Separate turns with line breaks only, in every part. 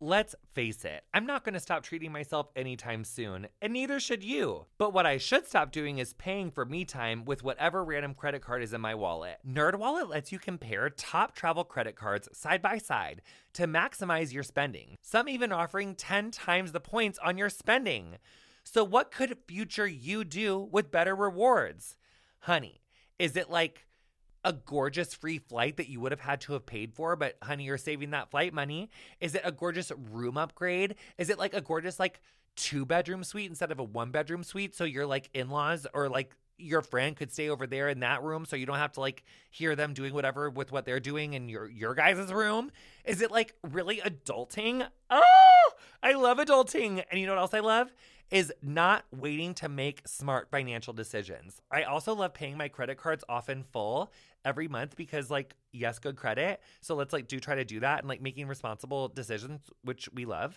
Let's face it, I'm not going to stop treating myself anytime soon, and neither should you. But what I should stop doing is paying for me time with whatever random credit card is in my wallet. NerdWallet lets you compare top travel credit cards side by side to maximize your spending. Some even offering 10 times the points on your spending. So what could future you do with better rewards? Honey, is it like a gorgeous free flight that you would have had to have paid for, but honey, you're saving that flight money? Is it a gorgeous room upgrade? Is it like a gorgeous 2-bedroom suite instead of a 1-bedroom suite? So your in-laws or your friend could stay over there in that room so you don't have to hear them doing whatever with what they're doing in your guys' room? Is it really adulting? Oh, I love adulting. And you know what else I love? Is not waiting to make smart financial decisions. I also love paying my credit cards off in full every month because yes, good credit. So let's try to do that and making responsible decisions, which we love.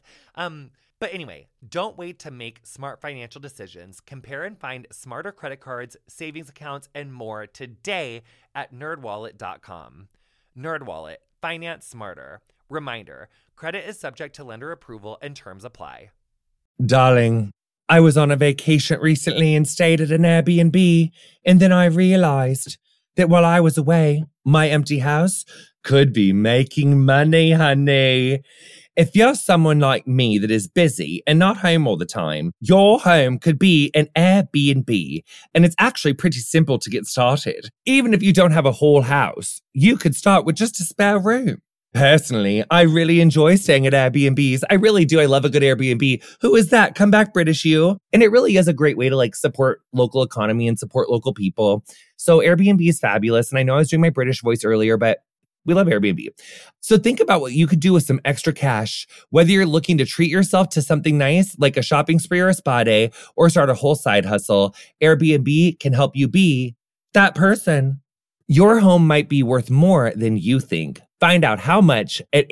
But anyway, don't wait to make smart financial decisions. Compare and find smarter credit cards, savings accounts, and more today at nerdwallet.com. NerdWallet, finance smarter. Reminder, credit is subject to lender approval and terms apply.
Darling, I was on a vacation recently and stayed at an Airbnb, and then I realized that while I was away, my empty house could be making money, honey. If you're someone like me that is busy and not home all the time, your home could be an Airbnb, and it's actually pretty simple to get started. Even if you don't have a whole house, you could start with just a spare room. Personally, I really enjoy staying at Airbnbs. I really do. I love a good Airbnb. Who is that? Come back, British you. And it really is a great way to support local economy and support local people. So Airbnb is fabulous. And I know I was doing my British voice earlier, but we love Airbnb. So think about what you could do with some extra cash, whether you're looking to treat yourself to something nice, like a shopping spree or a spa day, or start a whole side hustle. Airbnb can help you be that person. Your home might be worth more than you think. Find out how much at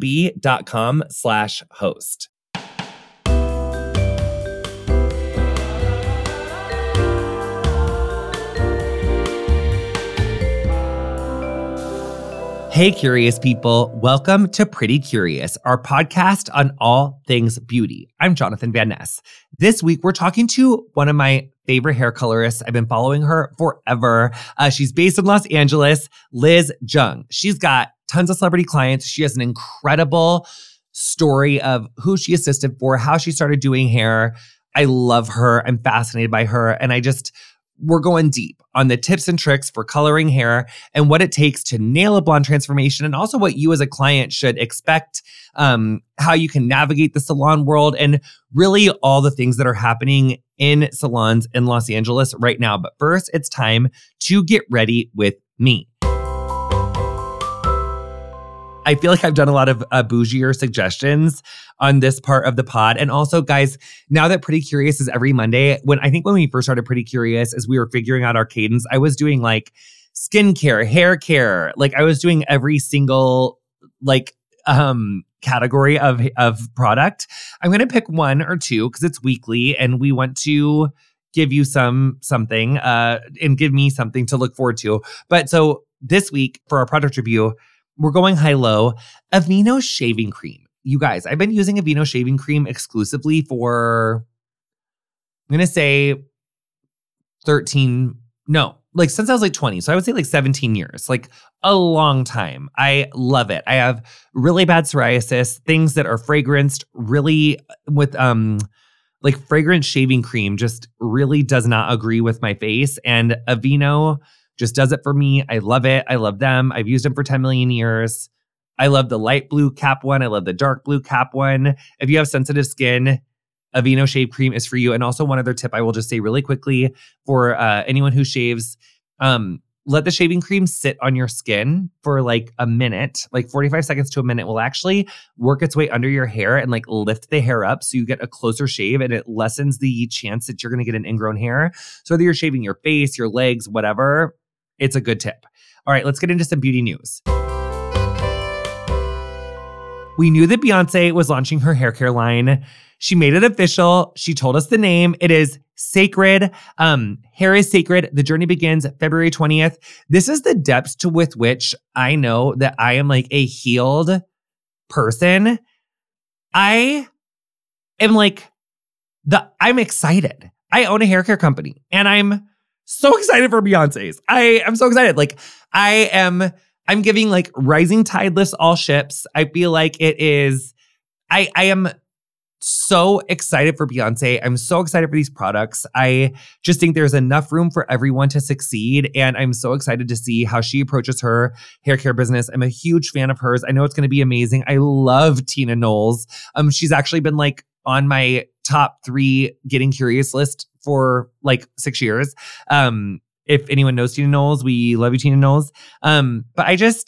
airbnb.com/host. Hey, curious people. Welcome to Pretty Curious, our podcast on all things beauty. I'm Jonathan Van Ness. This week, we're talking to one of my favorite hair colorists. I've been following her forever. She's based in Los Angeles, Liz Jung. She's got tons of celebrity clients. She has an incredible story of who she assisted for, how she started doing hair. I love her. I'm fascinated by her. And we're going deep on the tips and tricks for coloring hair and what it takes to nail a blonde transformation, and also what you as a client should expect, how you can navigate the salon world, and really all the things that are happening in salons in Los Angeles right now. But first, it's time to get ready with me. I feel like I've done a lot of bougier suggestions on this part of the pod. And also, guys, now that Pretty Curious is every Monday, when we first started Pretty Curious, as we were figuring out our cadence, I was doing skincare, hair care. I was doing every single category of product. I'm going to pick one or two because it's weekly and we want to give you something and give me something to look forward to. But so this week for our product review, we're going high-low. Aveeno shaving cream. You guys, I've been using Aveeno shaving cream exclusively for, I'm going to say since I was 20. So I would say 17 years, a long time. I love it. I have really bad psoriasis, things that are fragranced really with, fragrance shaving cream just really does not agree with my face. And Aveeno just does it for me. I love it. I love them. I've used them for 10 million years. I love the light blue cap one. I love the dark blue cap one. If you have sensitive skin, Aveeno shave cream is for you. And also one other tip I will just say really quickly for anyone who shaves, let the shaving cream sit on your skin for a minute, 45 seconds to a minute will actually work its way under your hair and lift the hair up so you get a closer shave, and it lessens the chance that you're going to get an ingrown hair. So whether you're shaving your face, your legs, whatever, it's a good tip. All right, let's get into some beauty news. We knew that Beyonce was launching her hair care line. She made it official. She told us the name. It is Cécred. Hair is sacred. The journey begins February 20th. This is the depths to with which I know that I am a healed person. I am like, I'm excited. I own a hair care company and I'm so excited for Beyonce's. I am so excited. Like I'm giving like rising tide lifts all ships. I feel like it is, I am so excited for Beyonce. I'm so excited for these products. I just think there's enough room for everyone to succeed. And I'm so excited to see how she approaches her hair care business. I'm a huge fan of hers. I know it's going to be amazing. I love Tina Knowles. She's actually been like on my top 3 Getting Curious list for like 6 years. If anyone knows Tina Knowles, we love you, Tina Knowles. But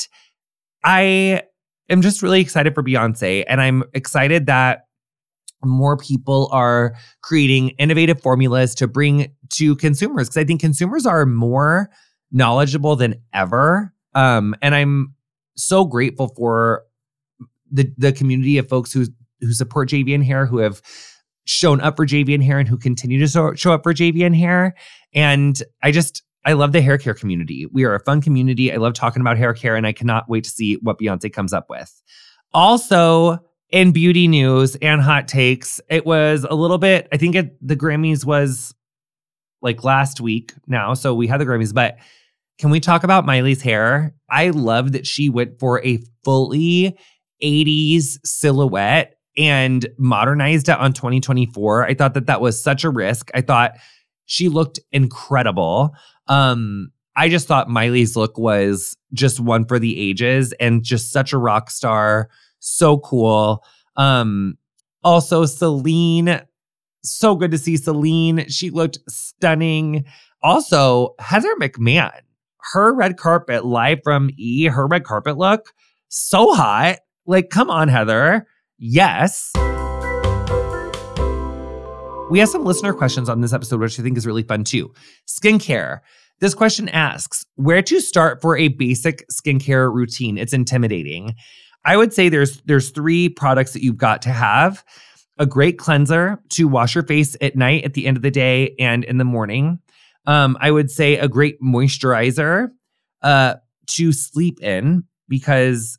I am just really excited for Beyonce. And I'm excited that more people are creating innovative formulas to bring to consumers, because I think consumers are more knowledgeable than ever. And I'm so grateful for the community of folks who support JVN Hair, who have shown up for JVN Hair and who continue to show up for JVN Hair. And I love the hair care community. We are a fun community. I love talking about hair care, and I cannot wait to see what Beyonce comes up with. Also, in beauty news and hot takes, it was a little bit, I think the Grammys was like last week now. So we had the Grammys, but can we talk about Miley's hair? I love that she went for a fully 80s silhouette and modernized it on 2024. I thought that was such a risk. I thought she looked incredible. I just thought Miley's look was just one for the ages and just such a rock star. So cool. Also, Celine, so good to see Celine. She looked stunning. Also, Heather McMahon, her red carpet live from E, her red carpet look, so hot. Like, come on, Heather. Yes. We have some listener questions on this episode, which I think is really fun too. Skincare. This question asks, where to start for a basic skincare routine? It's intimidating. I would say there's 3 products that you've got to have. A great cleanser to wash your face at night, at the end of the day, and in the morning. I would say a great moisturizer to sleep in, because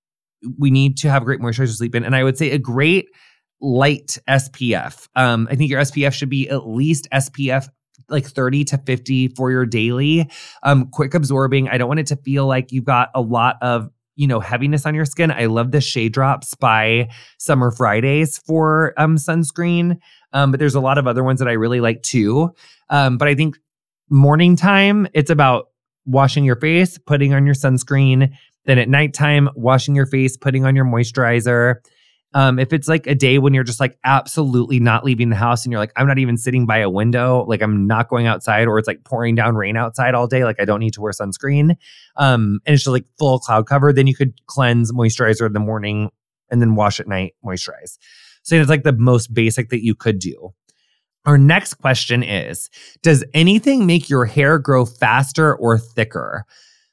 we need to have a great moisturizer to sleep in. And I would say a great light SPF. I think your SPF should be at least SPF like 30 to 50 for your daily. Quick absorbing. I don't want it to feel like you've got a lot of heaviness on your skin. I love the Shea Drops by Summer Fridays for sunscreen. But there's a lot of other ones that I really like too. But I think morning time, it's about washing your face, putting on your sunscreen. Then at nighttime, washing your face, putting on your moisturizer. If it's like a day when you're just like absolutely not leaving the house and you're like, I'm not even sitting by a window, like I'm not going outside, or it's like pouring down rain outside all day, like I don't need to wear sunscreen. And it's just like full cloud cover, then you could cleanse, moisturizer in the morning, and then wash at night, moisturize. So it's like the most basic that you could do. Our next question is, does anything make your hair grow faster or thicker?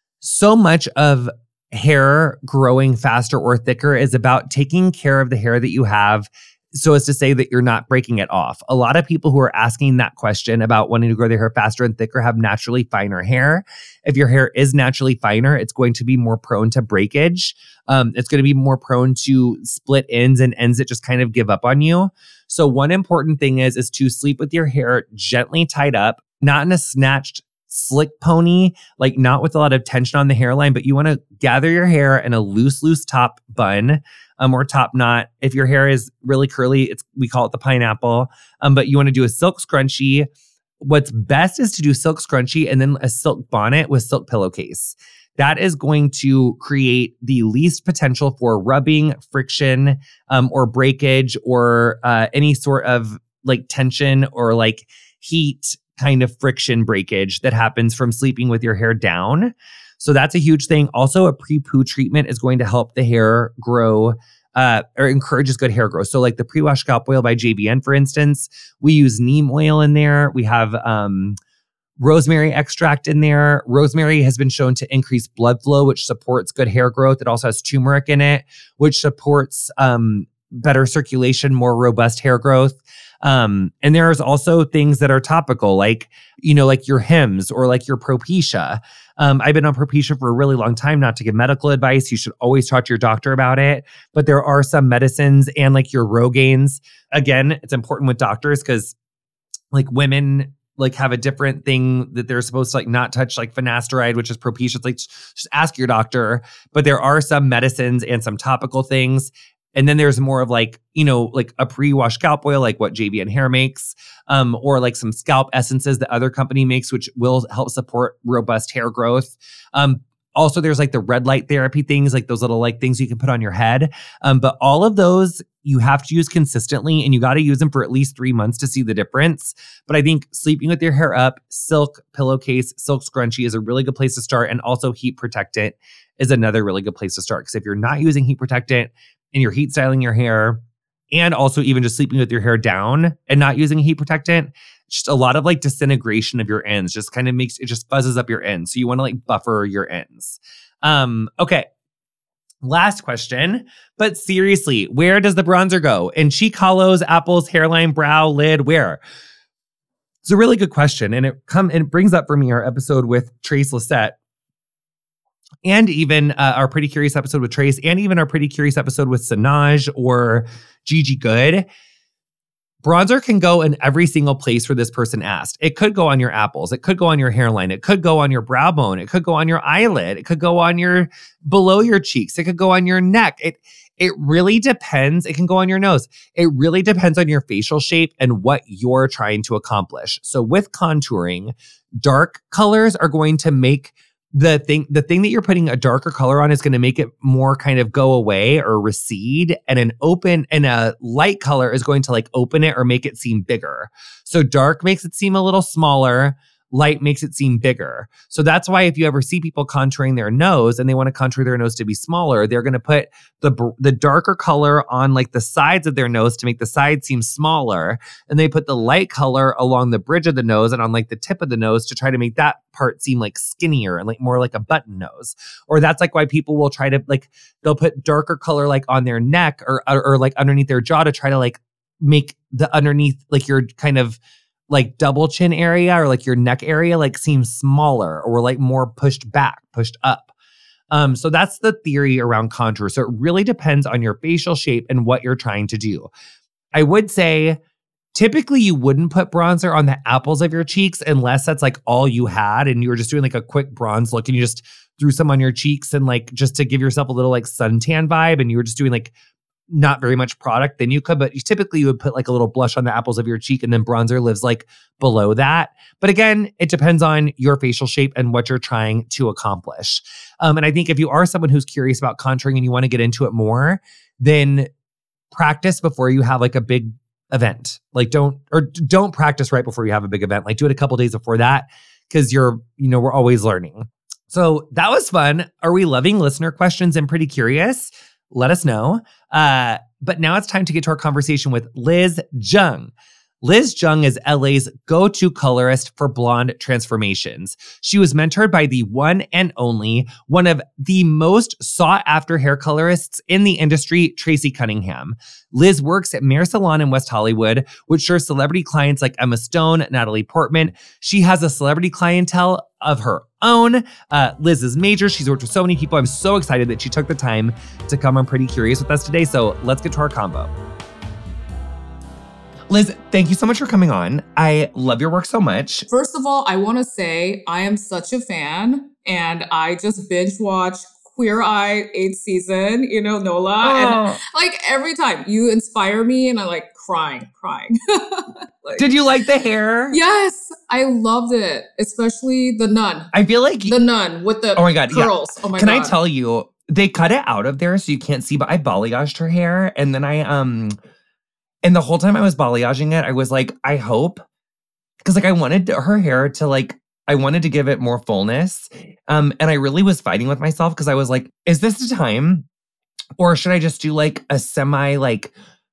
So much of hair growing faster or thicker is about taking care of the hair that you have, so as to say that you're not breaking it off. A lot of people who are asking that question about wanting to grow their hair faster and thicker have naturally finer hair. If your hair is naturally finer, it's going to be more prone to breakage. It's going to be more prone to split ends and ends that just kind of give up on you. So one important thing is to sleep with your hair gently tied up, not in a snatched slick pony, like not with a lot of tension on the hairline, but you want to gather your hair in a loose top bun, or top knot. If your hair is really curly, we call it the pineapple. But you want to do a silk scrunchie. What's best is to do silk scrunchie and then a silk bonnet with silk pillowcase. That is going to create the least potential for rubbing, friction, or breakage, or any sort of like tension or like heat kind of friction breakage that happens from sleeping with your hair down. So that's a huge thing. Also, a pre-poo treatment is going to help the hair grow, or encourages good hair growth. So like the pre-wash scalp oil by JVN, for instance, we use neem oil in there. We have rosemary extract in there. Rosemary has been shown to increase blood flow, which supports good hair growth. It also has turmeric in it, which supports better circulation, more robust hair growth. And there's also things that are topical, like, like your Hims or like your Propecia. I've been on Propecia for a really long time, not to give medical advice. You should always talk to your doctor about it. But there are some medicines and like your Rogaines. Again, it's important with doctors because like women like have a different thing that they're supposed to like not touch, like finasteride, which is Propecia. It's like, just ask your doctor. But there are some medicines and some topical things. And then there's more of like, like a pre-wash scalp oil, like what JVN Hair makes, or like some scalp essences that other company makes, which will help support robust hair growth. Also, there's like the red light therapy things, like those little like things you can put on your head. But all of those you have to use consistently, and you got to use them for at least 3 months to see the difference. But I think sleeping with your hair up, silk pillowcase, silk scrunchie is a really good place to start. And also heat protectant is another really good place to start. Because if you're not using heat protectant and you're heat styling your hair, and also even just sleeping with your hair down and not using heat protectant, just a lot of like disintegration of your ends just kind of it just fuzzes up your ends. So you want to like buffer your ends. Okay. Last question, but seriously, where does the bronzer go? In cheek hollows, apples, hairline, brow, lid, where? It's a really good question. And it brings up for me our episode with Trace Lissette, and even our Pretty Curious episode with Trace, and even our Pretty Curious episode with Sanaj or Gigi Good. Bronzer can go in every single place where this person asked. It could go on your apples. It could go on your hairline. It could go on your brow bone. It could go on your eyelid. It could go on below your cheeks. It could go on your neck. It really depends. It can go on your nose. It really depends on your facial shape and what you're trying to accomplish. So with contouring, dark colors are going to make the thing that you're putting a darker color on is going to make it more kind of go away or recede, and a light color is going to like open it or make it seem bigger. So dark makes it seem a little smaller. Light makes it seem bigger. So that's why if you ever see people contouring their nose and they want to contour their nose to be smaller, they're going to put the darker color on like the sides of their nose to make the sides seem smaller. And they put the light color along the bridge of the nose and on like the tip of the nose to try to make that part seem like skinnier and like more like a button nose. Or that's like why people will try to like, they'll put darker color like on their neck or like underneath their jaw to try to like make the underneath like your kind of like double chin area or like your neck area like seems smaller or like more pushed up. So that's the theory around contour. So it really depends on your facial shape and what you're trying to do. I would say typically you wouldn't put bronzer on the apples of your cheeks unless that's like all you had and you were just doing like a quick bronze look and you just threw some on your cheeks and like just to give yourself a little like suntan vibe and you were just doing like not very much product, then you could, but typically you would put like a little blush on the apples of your cheek and then bronzer lives like below that. But again, it depends on your facial shape and what you're trying to accomplish. And I think if you are someone who's curious about contouring and you want to get into it more, then practice before you have like a big event. Like don't practice right before you have a big event. Like do it a couple days before that because we're always learning. So that was fun. Are we loving listener questions and Pretty Curious? Let us know. But now it's time to get to our conversation with Liz Jung. Liz Jung is LA's go-to colorist for blonde transformations. She was mentored by the one and only, one of the most sought-after hair colorists in the industry, Tracy Cunningham. Liz works at Mare Salon in West Hollywood, which serves celebrity clients like Emma Stone, Natalie Portman. She has a celebrity clientele of her own. Liz is major. She's worked with so many people. I'm so excited that she took the time to come on Pretty Curious with us today. So let's get to our combo. Liz, thank you so much for coming on. I love your work so much.
First of all, I want to say I am such a fan and I just binge watched Queer Eye 8th season, Nola. Oh. And like every time you inspire me and I'm like crying.
Did you like the hair?
Yes, I loved it. Especially the nun.
I feel like
the nun with the curls. Yeah. Oh my God.
Can I tell you, they cut it out of there so you can't see, but I balayaged her hair and then and the whole time I was balayaging it, I was like, I hope, because like I wanted her hair to like, I wanted to give it more fullness. And I really was fighting with myself because I was like, is this the time? Or should I just do like a semi light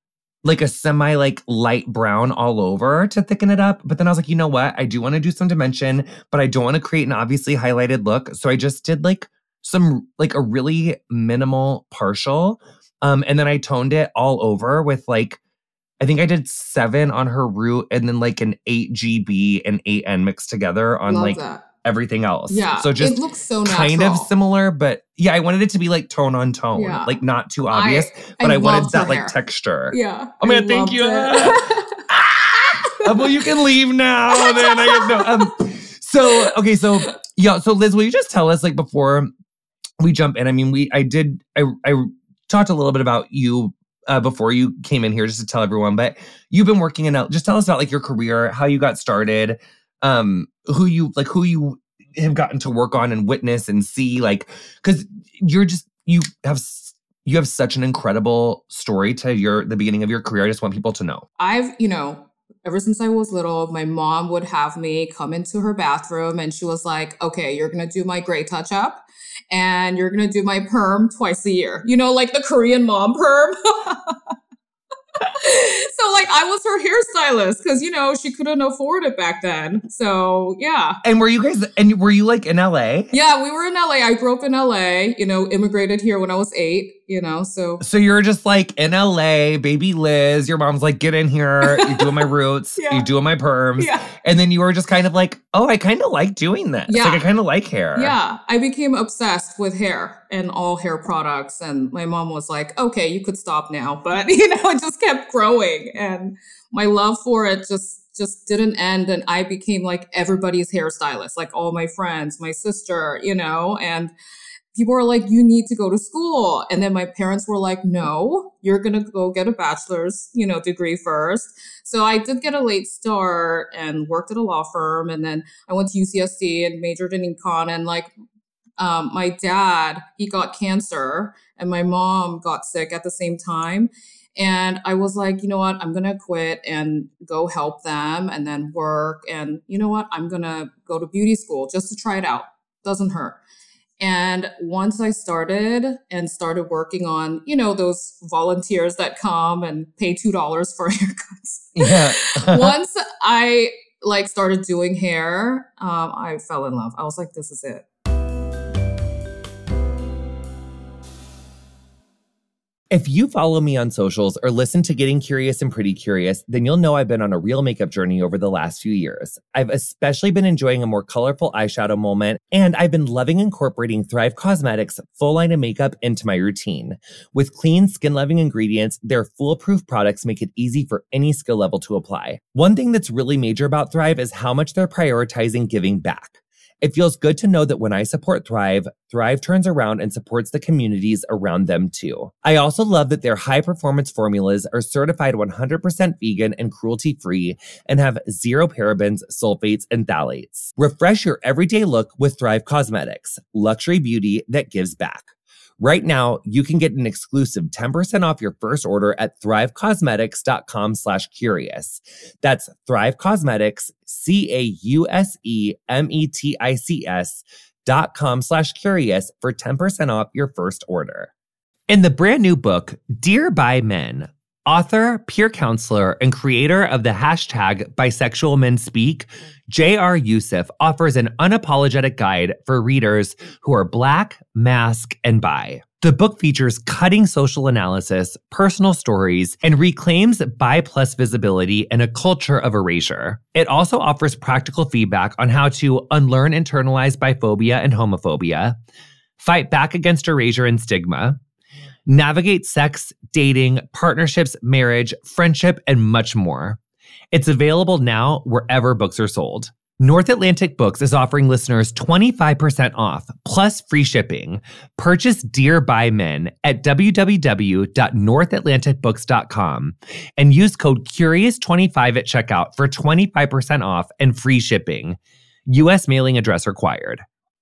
brown all over to thicken it up? But then I was like, you know what? I do want to do some dimension, but I don't want to create an obviously highlighted look. So I just did like a really minimal partial. And then I toned it all over with like, I think I did 7 on her root and then like an 8GB and 8N mixed together on
Love
like
that.
everything else.
Yeah,
So just
it looks so
kind
natural.
of similar, but yeah, I wanted it to be like tone on tone,
Yeah.
like not too obvious, but I wanted that like texture.
Yeah.
Oh man, thank you. Well, you can leave now. Then I have no. So okay, so yeah, so Liz, will you just tell us like before we jump in? I mean, I talked a little bit about you before you came in here, just to tell everyone. But you've been working in just tell us about like your career, how you got started, who you have gotten to work on and witness and see, like, because you have such an incredible story to the beginning of your career. I just want people to know.
Ever since I was little, my mom would have me come into her bathroom and she was like, okay, you're going to do my gray touch up and you're going to do my perm twice a year. You know, like the Korean mom perm. So like I was her hairstylist because, she couldn't afford it back then. So yeah.
And were you like in LA?
Yeah, we were in LA. I grew up in LA, immigrated here when I was 8, so.
So you're just like in LA, baby Liz, your mom's like, get in here. You're doing my roots.
Yeah.
You're doing my perms.
Yeah.
And then you were just kind of like, oh, I kind of like doing this.
Yeah.
Like I kind of like hair.
Yeah. I became obsessed with hair and all hair products. And my mom was like, okay, you could stop now. But, it just kept growing. And my love for it just didn't end. And I became like everybody's hairstylist, like all my friends, my sister, and people were like, you need to go to school. And then my parents were like, no, you're going to go get a bachelor's, degree first. So I did get a late start and worked at a law firm. And then I went to UCSD and majored in econ. And like, my dad, he got cancer and my mom got sick at the same time. And I was like, you know what, I'm going to quit and go help them and then work. And you know what, I'm going to go to beauty school just to try it out. Doesn't hurt. And once I started working on, those volunteers that come and pay $2 for haircuts.
Yeah.
Once I started doing hair, I fell in love. I was like, this is it.
If you follow me on socials or listen to Getting Curious and Pretty Curious, then you'll know I've been on a real makeup journey over the last few years. I've especially been enjoying a more colorful eyeshadow moment, and I've been loving incorporating Thrive Causemetics' full line of makeup into my routine. With clean, skin-loving ingredients, their foolproof products make it easy for any skill level to apply. One thing that's really major about Thrive is how much they're prioritizing giving back. It feels good to know that when I support Thrive, Thrive turns around and supports the communities around them too. I also love that their high-performance formulas are certified 100% vegan and cruelty-free and have 0 parabens, sulfates, and phthalates. Refresh your everyday look with Thrive Causemetics, luxury beauty that gives back. Right now, you can get an exclusive 10% off your first order at thrivecausemetics.com/curious. That's Thrive Causemetics, CAUSEMETICS.com/curious for 10% off your first order. In the brand new book, Dear Bi Men, author, peer counselor, and creator of the hashtag Bisexual Men Speak, J.R. Youssef offers an unapologetic guide for readers who are Black, Masc, and Bi. The book features cutting social analysis, personal stories, and reclaims Bi+ visibility in a culture of erasure. It also offers practical feedback on how to unlearn internalized biphobia and homophobia, fight back against erasure and stigma, navigate sex, dating, partnerships, marriage, friendship, and much more. It's available now wherever books are sold. North Atlantic Books is offering listeners 25% off, plus free shipping. Purchase Dear Bi Men at www.northatlanticbooks.com and use code CURIOUS25 at checkout for 25% off and free shipping. U.S. mailing address required.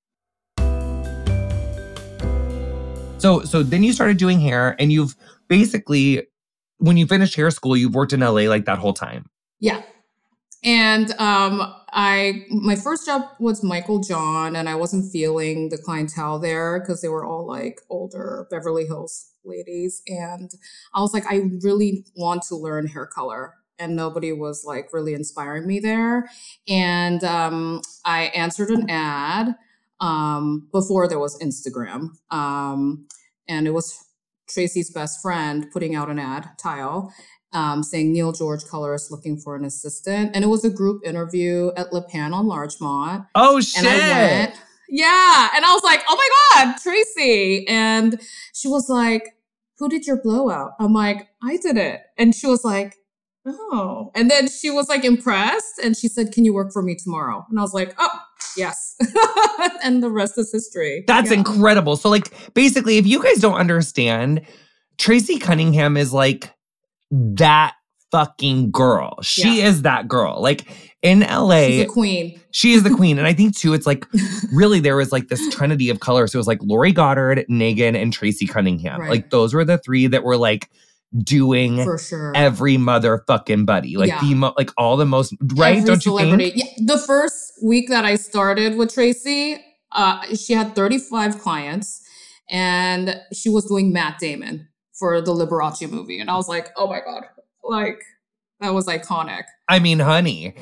So then you started doing hair, and you've basically, when you finished hair school, you've worked in LA like that whole time.
Yeah. And my first job was Michael John, and I wasn't feeling the clientele there because they were all like older Beverly Hills ladies. And I was like, I really want to learn hair color. And nobody was like really inspiring me there. And I answered an ad before there was Instagram. And it was Tracy's best friend putting out an ad, Tile, saying Neil George colorist looking for an assistant. And it was a group interview at Le Pan on Larchmont.
Oh, shit.
And I went, yeah. And I was like, oh my God, Tracy. And she was like, who did your blowout? I'm like, I did it. And she was like, oh. And then she was like impressed. And she said, can you work for me tomorrow? And I was like, oh, yes. And the rest is history.
That's incredible. So like, basically, if you guys don't understand, Tracy Cunningham is like that fucking girl. She is that girl. Like in LA.
She's the queen.
She is the queen. And I think too, it's like really there was like this trinity of color. So it was like Lori Goddard, Negan, and Tracy Cunningham.
Right.
Like those were the three that were like doing
for sure
every motherfucking buddy. Like like all the most, right?
Every
Don't
celebrity.
you think?
Yeah. The first week that I started with Tracy, she had 35 clients and she was doing Matt Damon for the Liberace movie. And I was like, oh my God, like that was iconic.
I mean, honey,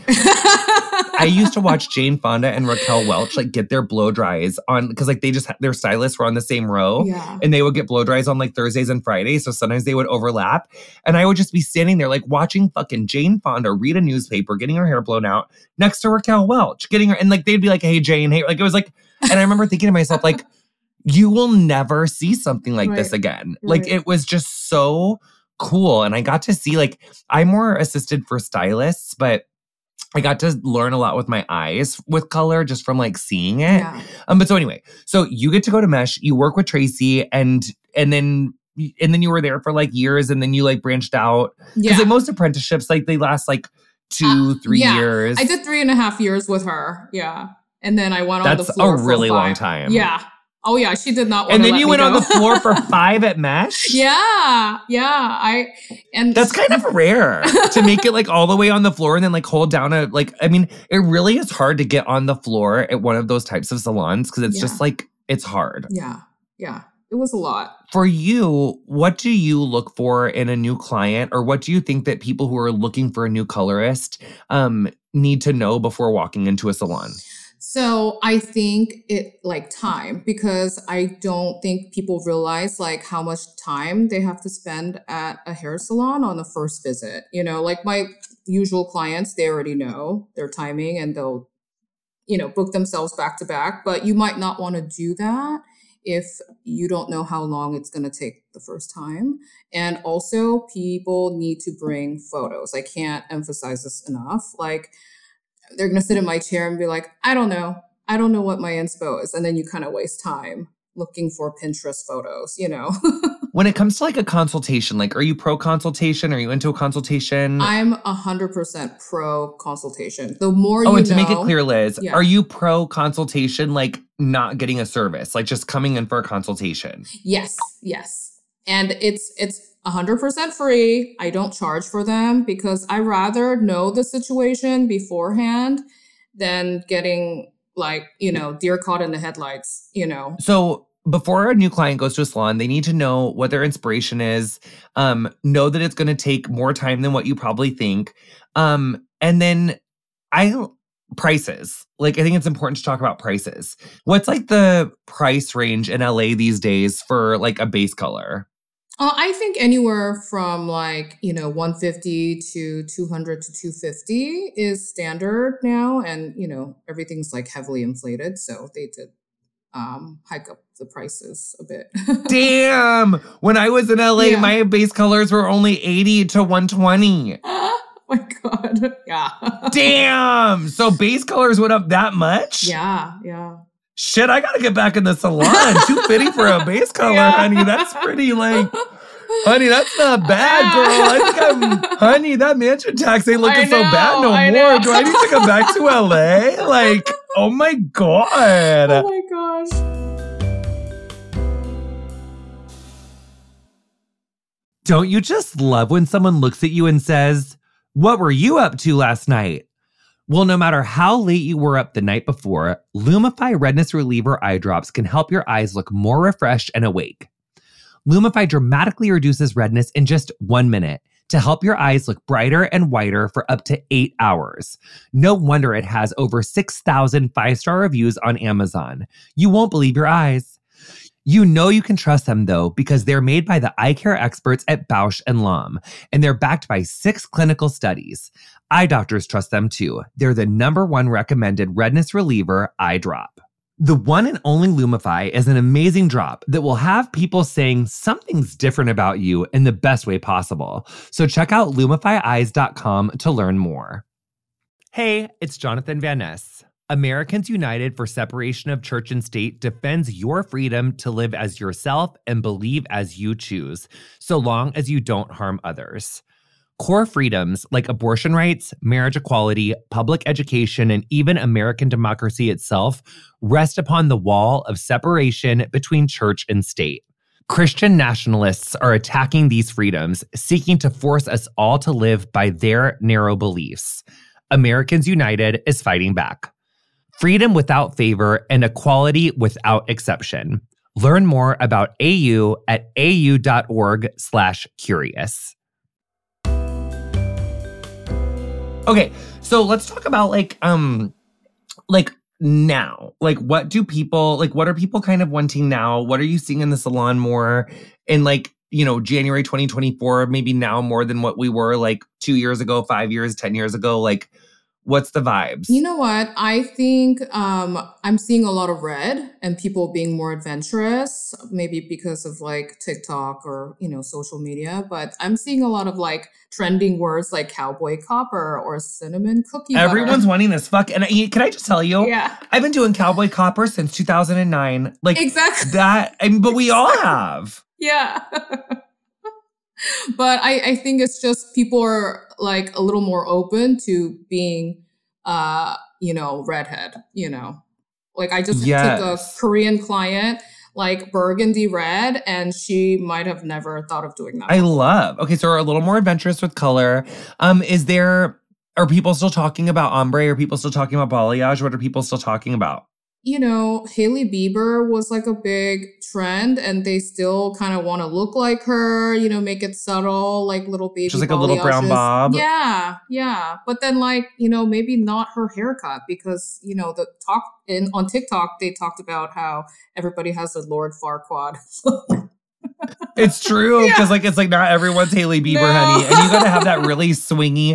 I used to watch Jane Fonda and Raquel Welch like get their blow dries on because like they just their stylists were on the same row and they would get blow dries on like Thursdays and Fridays. So sometimes they would overlap. And I would just be standing there like watching fucking Jane Fonda read a newspaper, getting her hair blown out next to Raquel Welch, getting her and like they'd be like, hey, Jane, hey, like it was like, and I remember thinking to myself, like, you will never see something like this again. Like it was just so cool. And I got to see like, I'm more assisted for stylists, but I got to learn a lot with my eyes with color just from like seeing it.
Yeah.
But so anyway, so you get to go to Mesh, you work with Tracy and then you were there for like years and then you like branched out. Because like most apprenticeships, like they last like 2-3 years.
I did 3.5 years with her. Yeah. And then I went on the floor.
That's a really long time.
Yeah. Oh yeah, she did not want to
And then
let
you
me
went
go.
on the floor for 5 at Mesh?
Yeah. And
that's kind of rare to make it like all the way on the floor and then like hold down a like, I mean, it really is hard to get on the floor at one of those types of salons because it's just like, it's hard.
Yeah. It was a lot.
For you, what do you look for in a new client or what do you think that people who are looking for a new colorist need to know before walking into a salon?
So I think it like time, because I don't think people realize like how much time they have to spend at a hair salon on the first visit. You know, like my usual clients, they already know their timing and they'll, you know, book themselves back to back, but you might not want to do that if you don't know how long it's going to take the first time. And also people need to bring photos. I can't emphasize this enough. Like, they're going to sit in my chair and be like, I don't know what my inspo is. And then you kind of waste time looking for Pinterest photos, you know?
When it comes to like a consultation, like, are you pro consultation? Are you into a consultation?
I'm 100% pro consultation. The more you know.
Oh, and to make it clear, Liz, are you pro consultation, like not getting a service, like just coming in for a consultation?
Yes. And it's 100% free. I don't charge for them because I rather know the situation beforehand than getting like, you know, deer caught in the headlights, you know.
So before a new client goes to a salon, they need to know what their inspiration is, know that it's going to take more time than what you probably think. And then prices. Like, I think it's important to talk about prices. What's like the price range in LA these days for like a base color?
I think anywhere from like, you know, $150 to $200 to $250 is standard now. And, you know, everything's like heavily inflated. So they did hike up the prices a bit.
Damn. When I was in LA, my base colors were only $80 to $120.
Oh my God. Yeah.
Damn. So base colors went up that much?
Yeah.
Shit, I gotta get back in the salon. $250 for a base color, honey. That's pretty like, honey, that's not bad, girl. Honey, that mansion tax ain't looking so bad no more. Do I need to come back to LA? Like, oh my God.
Oh my gosh.
Don't you just love when someone looks at you and says, "What were you up to last night?" Well, no matter how late you were up the night before, Lumify Redness Reliever Eye Drops can help your eyes look more refreshed and awake. Lumify dramatically reduces redness in just 1 minute to help your eyes look brighter and whiter for up to 8 hours. No wonder it has over 6,000 5-star reviews on Amazon. You won't believe your eyes. You know you can trust them, though, because they're made by the eye care experts at Bausch & Lomb, and they're backed by 6 clinical studies. Eye doctors trust them, too. They're the #1 recommended redness reliever eye drop. The one and only Lumify is an amazing drop that will have people saying something's different about you in the best way possible. So check out LumifyEyes.com to learn more. Hey, it's Jonathan Van Ness. Americans United for Separation of Church and State defends your freedom to live as yourself and believe as you choose, so long as you don't harm others. Core freedoms like abortion rights, marriage equality, public education, and even American democracy itself rest upon the wall of separation between church and state. Christian nationalists are attacking these freedoms, seeking to force us all to live by their narrow beliefs. Americans United is fighting back. Freedom without favor and equality without exception. Learn more about AU at au.org/curious. Okay, so let's talk about now. What are people kind of wanting now? What are you seeing in the salon more in January 2024, maybe now more than what we were 2 years ago, 5 years, 10 years ago? What's the vibes?
You know what? I think I'm seeing a lot of red and people being more adventurous, maybe because of TikTok or, social media. But I'm seeing a lot of trending words like cowboy copper or cinnamon cookie butter.
Everyone's wanting this. And can I just tell you?
Yeah.
I've been doing cowboy copper since 2009.
Exactly.
But we all have.
Yeah. But I think it's just people are a little more open to being, redhead, I just took a Korean client, burgundy red, and she might have never thought of doing that.
Okay, so we're a little more adventurous with color. Are people still talking about ombre? Are people still talking about balayage? What are people still talking about?
Hailey Bieber was a big trend, and they still kind of want to look like her, make it subtle, little baby
just a little brown bob.
Yeah. But then maybe not her haircut, because, the talk on TikTok, they talked about how everybody has a Lord Farquaad.
It's true, because it's not everyone's Hailey Bieber, honey. And you gotta have that really swingy,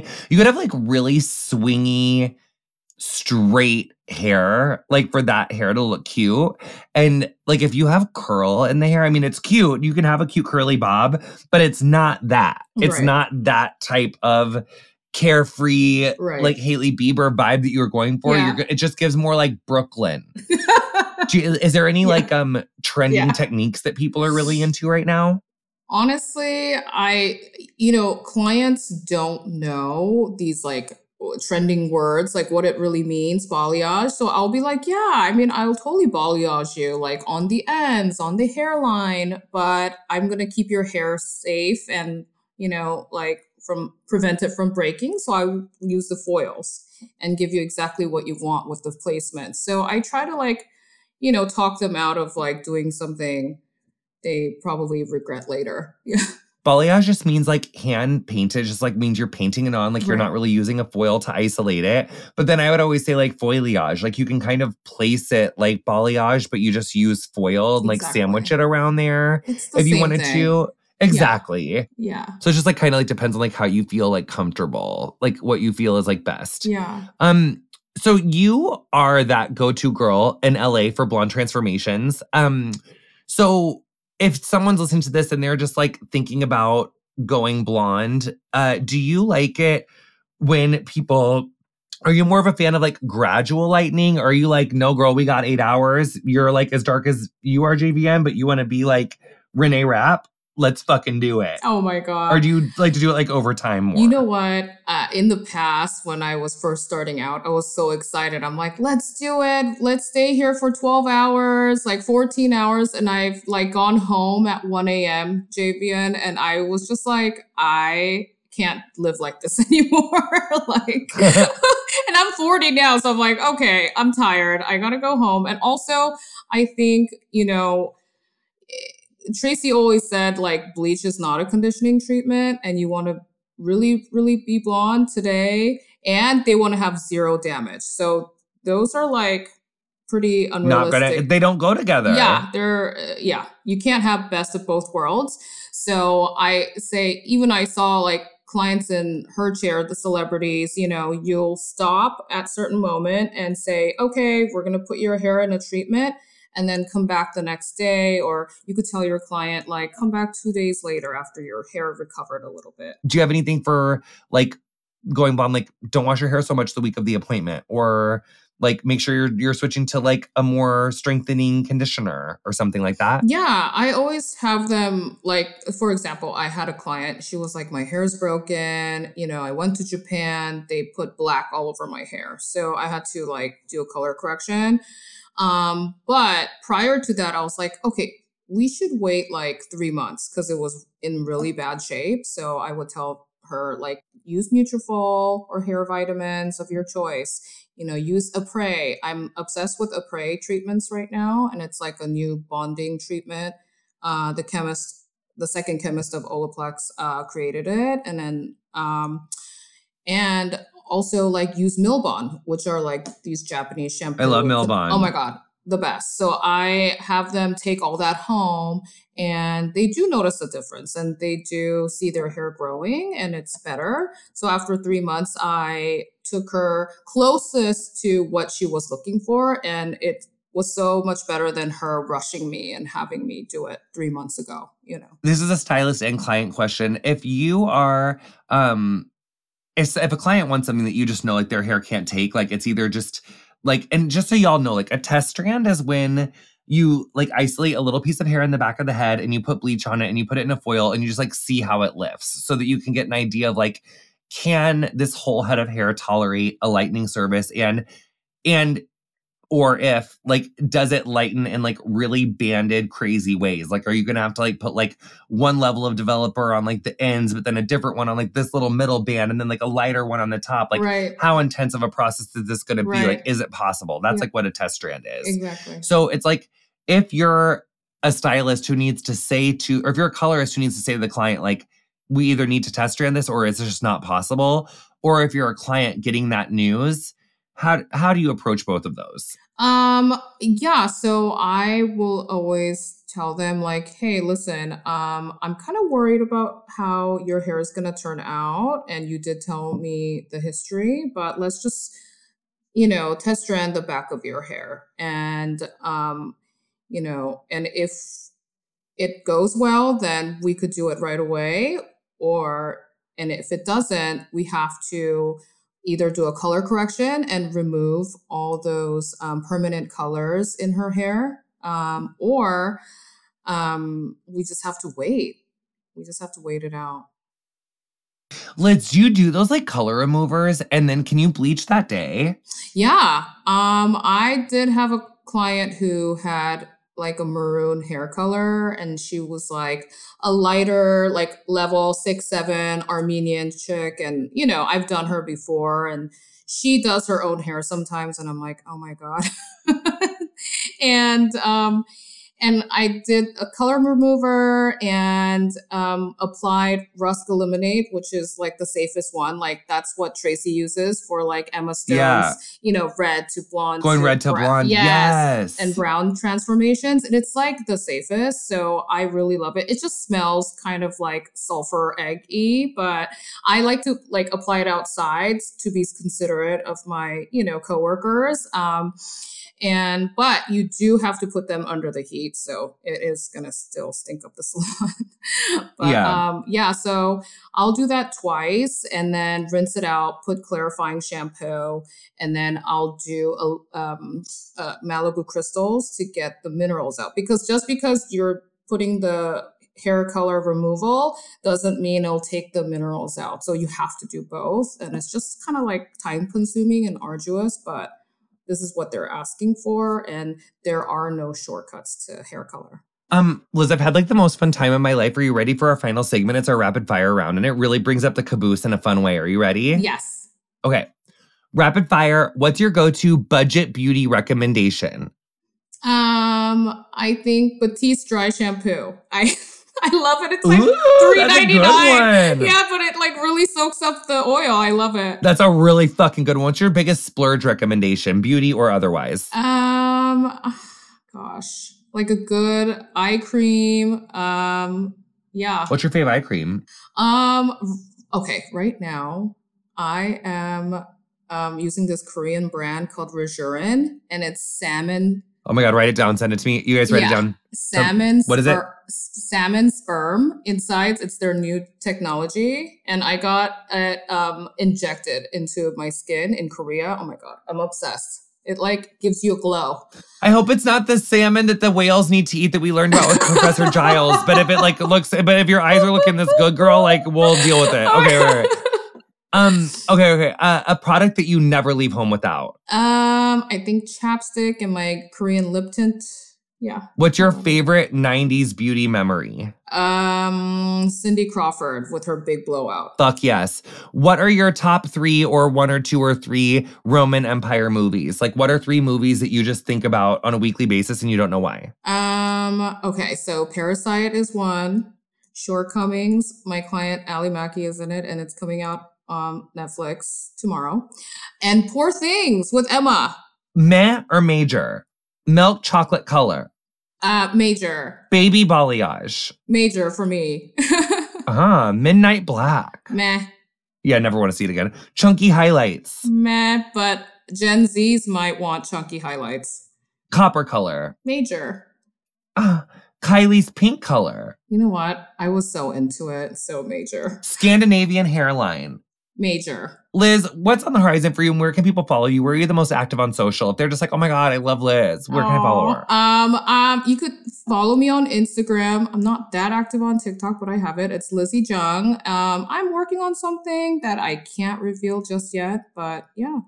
straight hair, for that hair to look cute. And if you have curl in the hair, I mean, it's cute. You can have a cute curly bob, but it's not that. It's not that type of carefree, Hailey Bieber vibe that you were going for.
Yeah.
It just gives more Brooklyn. Is there any trending techniques that people are really into right now?
Honestly, clients don't know these trending words, what it really means, balayage. So I'll be I'll totally balayage you, on the ends, on the hairline, but I'm going to keep your hair safe and, prevent it from breaking. So I use the foils and give you exactly what you want with the placement. So I try to talk them out of doing something they probably regret later. Yeah.
Balayage just means hand painted, just means you're painting it on, you're not really using a foil to isolate it. But then I would always say foliage, you can kind of place it like balayage, but you just use foil and sandwich it around there if you wanted to. Exactly.
Yeah.
So it just kind of depends on how you feel comfortable, what you feel is best.
Yeah.
So you are that go-to girl in LA for blonde transformations. So if someone's listening to this and they're just thinking about going blonde, do you like it when people, are you more of a fan of gradual lightening? Or are you no girl, we got 8 hours. You're as dark as you are, JVN, but you want to be Renee Rapp? Let's fucking do it.
Oh my God.
Or do you like to do it over time more?
You know what? In the past, when I was first starting out, I was so excited. I'm let's do it. Let's stay here for 12 hours, 14 hours. And I've gone home at 1 a.m., JVN. And I was just I can't live like this anymore. And I'm 40 now. So I'm okay, I'm tired. I got to go home. And also, I think, Tracy always said bleach is not a conditioning treatment, and you want to really, really be blonde today, and they want to have zero damage. So those are pretty unrealistic.
They don't go together.
Yeah, you can't have best of both worlds. So I say, even I saw like clients in her chair, the celebrities, you'll stop at certain moment and say, okay, we're going to put your hair in a treatment and then come back the next day. Or you could tell your client, like, come back 2 days later after your hair recovered a little bit.
Do you have anything for like going blonde, like don't wash your hair so much the week of the appointment, or like make sure you're switching to like a more strengthening conditioner or something like that?
Yeah, I always have them, like, for example, I had a client, she was like, my hair's broken. I went to Japan, they put black all over my hair. So I had to like do a color correction. But prior to that, I was like, okay, we should wait like 3 months because it was in really bad shape. So I would tell her, like, use Nutrafol or hair vitamins of your choice. Use Apres. I'm obsessed with Apres treatments right now, and it's like a new bonding treatment. The second chemist of Olaplex created it, and then and also like use Milbon, which are like these Japanese shampoos.
I love Milbon.
Oh my god, the best. So I have them take all that home, and they do notice a difference, and they do see their hair growing, and it's better. So after 3 months, I took her closest to what she was looking for, and it was so much better than her rushing me and having me do it 3 months ago.
This is a stylist and client question. If you are if a client wants something that you just know like their hair can't take, like it's either just like, and just so y'all know, like a test strand is when you like isolate a little piece of hair in the back of the head and you put bleach on it and you put it in a foil and you just like see how it lifts so that you can get an idea of like, can this whole head of hair tolerate a lightening service, and or if like, does it lighten in like really banded crazy ways? Like, are you going to have to like put like one level of developer on like the ends, but then a different one on like this little middle band and then like a lighter one on the top? Like
right.
How intense of a process is this going to be?
Right.
Like, is it possible? That's like what a test strand is.
Exactly.
So it's like, if you're a stylist who needs to say to, or if you're a colorist who needs to say to the client, like, we either need to test strand this or it's just not possible. Or if you're a client getting that news, how do you approach both of those?
Yeah, so I will always tell them like, hey, listen, I'm kind of worried about how your hair is going to turn out. And you did tell me the history, but let's just, test strand the back of your hair. And, and if it goes well, then we could do it right away. And if it doesn't, we have to either do a color correction and remove all those permanent colors in her hair, or we just have to wait. We just have to wait it out.
Liz, do you do those like color removers and then can you bleach that day?
Yeah. I did have a client who had like a maroon hair color, and she was like a lighter, like level 6-7 Armenian chick. And, I've done her before, and she does her own hair sometimes. And I'm like, oh my God. And I did a color remover and applied Rust Eliminate, which is like the safest one. Like that's what Tracy uses for like Emma Stone's, red to blonde.
Going red to blonde. Yes.
And brown transformations. And it's like the safest. So I really love it. It just smells kind of like sulfur egg-y, but I like to like apply it outside to be considerate of my, coworkers. But you do have to put them under the heat, so it is gonna still stink up the salon. But so I'll do that twice and then rinse it out, put clarifying shampoo, and then I'll do Malibu crystals to get the minerals out. Because just because you're putting the hair color removal doesn't mean it'll take the minerals out. So you have to do both, and it's just kind of like time consuming and arduous, but this is what they're asking for, and there are no shortcuts to hair color.
Liz, I've had like the most fun time of my life. Are you ready for our final segment? It's our rapid fire round, and it really brings up the caboose in a fun way. Are you ready?
Yes.
Okay. Rapid fire. What's your go-to budget beauty recommendation?
I think Batiste dry shampoo. I love it. It's like $3.99. Yeah, but it like really soaks up the oil. I love it.
That's a really fucking good one. What's your biggest splurge recommendation, beauty or otherwise?
Gosh, like a good eye cream. Yeah.
What's your favorite eye cream?
Okay, right now I am using this Korean brand called Rejurin, and it's salmon.
Oh my God, write it down. Send it to me. You guys write it down.
Salmon.
What is it?
Salmon sperm. Insides, it's their new technology. And I got it injected into my skin in Korea. Oh my God, I'm obsessed. It like gives you a glow.
I hope it's not the salmon that the whales need to eat that we learned about with Professor Giles. But if it like looks, but if your eyes are looking this good, girl, like we'll deal with it. Okay, right. Okay. A product that you never leave home without.
I think chapstick and my Korean lip tint. Yeah.
What's your favorite 90s beauty memory?
Cindy Crawford with her big blowout.
Fuck yes. What are your top 3 or 1 or 2 or 3 Roman Empire movies? Like what are 3 movies that you just think about on a weekly basis and you don't know why?
Okay, so Parasite is one. Shortcomings, my client Ali Mackey is in it and it's coming out on Netflix tomorrow. And Poor Things with Emma.
Meh or major? Milk chocolate color.
Major.
Baby balayage.
Major for me.
Midnight black.
Meh.
Yeah, never want to see it again. Chunky highlights.
Meh, but Gen Zs might want chunky highlights.
Copper color.
Major.
Kylie's pink color.
You know what? I was so into it. So major.
Scandinavian hairline.
Major.
Liz, what's on the horizon for you and where can people follow you? Where are you the most active on social? If they're just like, oh my God, I love Liz, where can I follow her?
You could follow me on Instagram. I'm not that active on TikTok, but I have it. It's Lizzie Jung. I'm working on something that I can't reveal just yet, but yeah.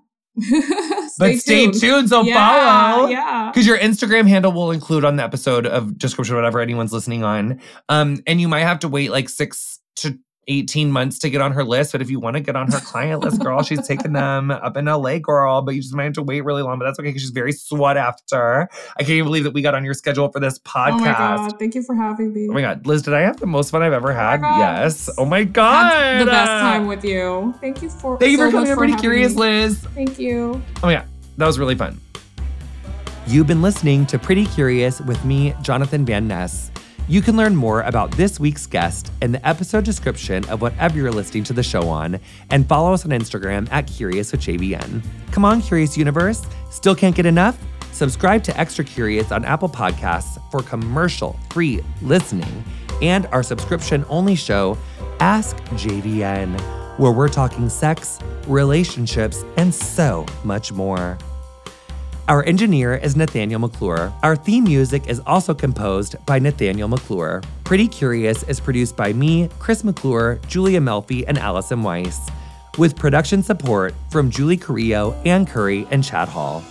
Stay tuned.
So follow.
Yeah.
Because your Instagram handle will include on the episode of description, whatever anyone's listening on. And you might have to wait like 6 to 18 months to get on her list. But if you want to get on her client list, girl, she's taking them up in LA, girl. But you just might have to wait really long. But that's okay because she's very sought after. I can't even believe that we got on your schedule for this podcast. Oh my
God. Thank you for having me.
Oh my God. Liz, did I have the most fun I've ever had? Yes. Oh my God.
Had the best time with you. Thank you for
coming to Pretty Curious, Liz.
Thank you.
Oh my God. That was really fun.
You've been listening to Pretty Curious with me, Jonathan Van Ness. You can learn more about this week's guest in the episode description of whatever you're listening to the show on, and follow us on Instagram at Curious with JVN. Come on, Curious Universe. Still can't get enough? Subscribe to Extra Curious on Apple Podcasts for commercial-free listening and our subscription-only show, Ask JVN, where we're talking sex, relationships, and so much more. Our engineer is Nathaniel McClure. Our theme music is also composed by Nathaniel McClure. Pretty Curious is produced by me, Chris McClure, Julia Melfi, and Allison Weiss, with production support from Julie Carrillo, Ann Curry, and Chad Hall.